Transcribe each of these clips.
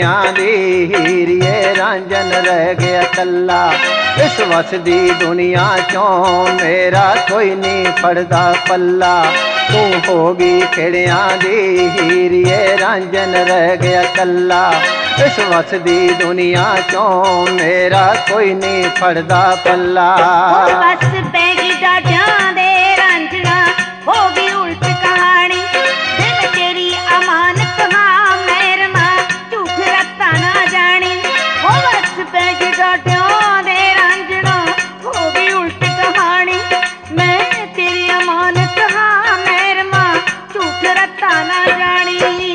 खिड़िया दी हीरिए रांझन रह गया कल्ला। इस वसदी दुनिया चों मेरा कोई नहीं फड़दा पल्ला। तू होगी खिड़िया दी हीरिए रांझन रह गया कल्ला। इस वसदी दुनिया चों मेरा कोई नहीं फड़दा पल्ला। बस पैगी डाढिया दे रांझना होगी उल्ट कहानी। दिन तेरी अमानत हाँ मेरमा झूठ रत्ता ना जानी। हो बस पैगी डाढिया दे रांझना होगी उल्ट कहानी। मैं तेरी अमानत हाँ मेरमा झूठ रत्ता ना जानी।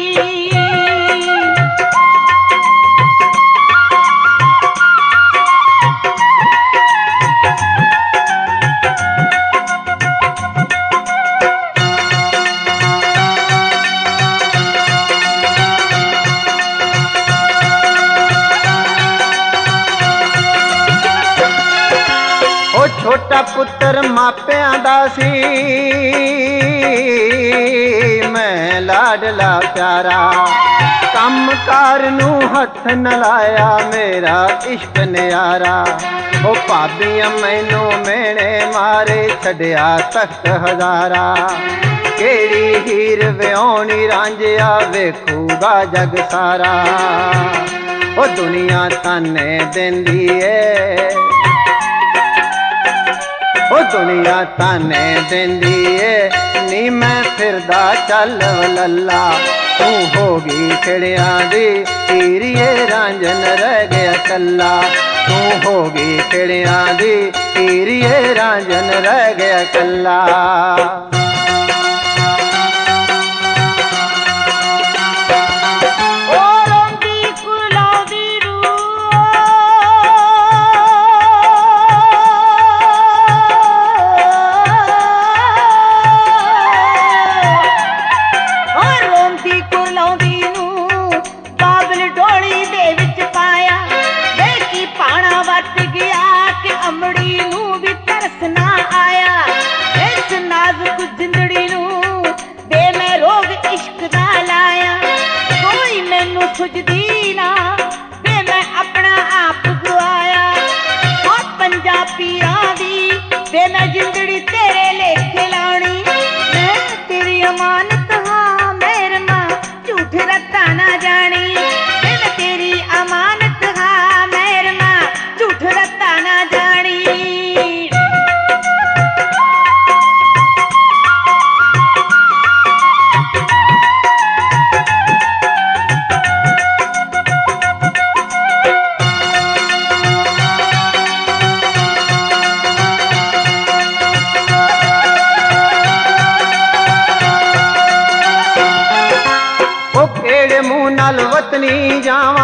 छोटा पुत्र मापियां दा सी मैं लाडला प्यारा। कम कार नू हथ न लाया मेरा इश्क न्यारा। ओ भाबियां मैनू मेणे मारे छड़िया तख्त हजारा। केड़ी हीर व्योणी रांझिया वेखूगा जग सारा। ओ दुनिया ताने देंदी है ओ दुनिया ताने देंदी है नी मैं फिरदा चल वलल्ला। तू होगी खिड़िया दी हीरिए रांझन रह गया कल्ला। तू होगी खिड़िया दी हीरिए रांझन रह गया कल्ला। सुझदी ना वे मैं अपना आप गवाया। और पंजाबीरां दी वे मैं जिंदड़ी तेरे लेखे लानी। मैं तेरी अमानत हाँ मेरे मां झूठ रत्ता ना जानी। मैं तेरी अमानत हाँ मेरे मां झूठ रत्ता ना जानी। नाल वतनी जावा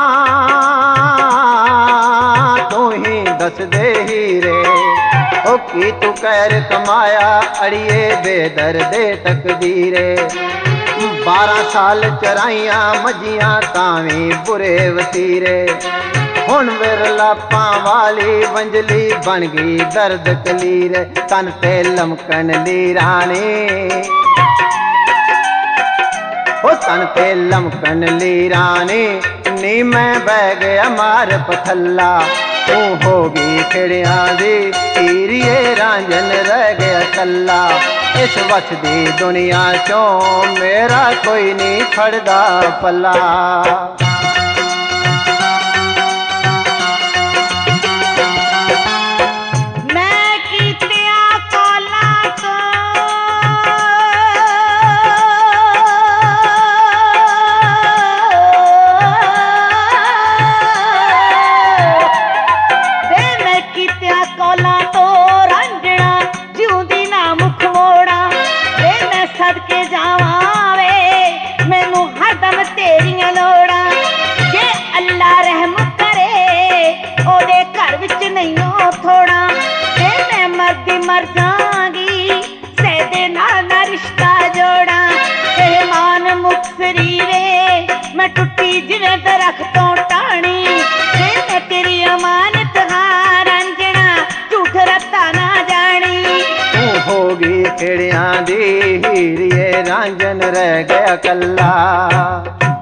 तू ही दस दे हीरे। ओ की तू कैर कमाया अड़िए बेदर्दे तकदीरे। 12 साल चराइया मजियां तावी बुरे वतीरे। हुण विरलापा वाली वंजली बन गई दर्द कलीरे। तन ते लमकन ली रानी ओ तन ते लमकन ली रानी। नी मैं बह गया मार पथल्ला। तू होगी खिड़िया दी हीरिए रांझन रह गया कल्ला। इस वसदी दुनिया चों मेरा कोई नहीं फड़दा पल्ला। सदके जावा वे मैनू हरदम तेरियां लोड़ा। जे अल्लाह रहम करे ओदे घर विच नहीं हो थोड़ा। जे मैं मरदी मर जांगी सैदे नाल ना रिश्ता जोड़ा। रहमान मुक्सरी वे मैं टुटी जिवें दरख्तों टाणी। जे मैं तेरी अमानत हां रंजना झूठ रत्ता ना जानी। तू होगी खिड़िया दी हीरिए रांझन रह गया कल्ला।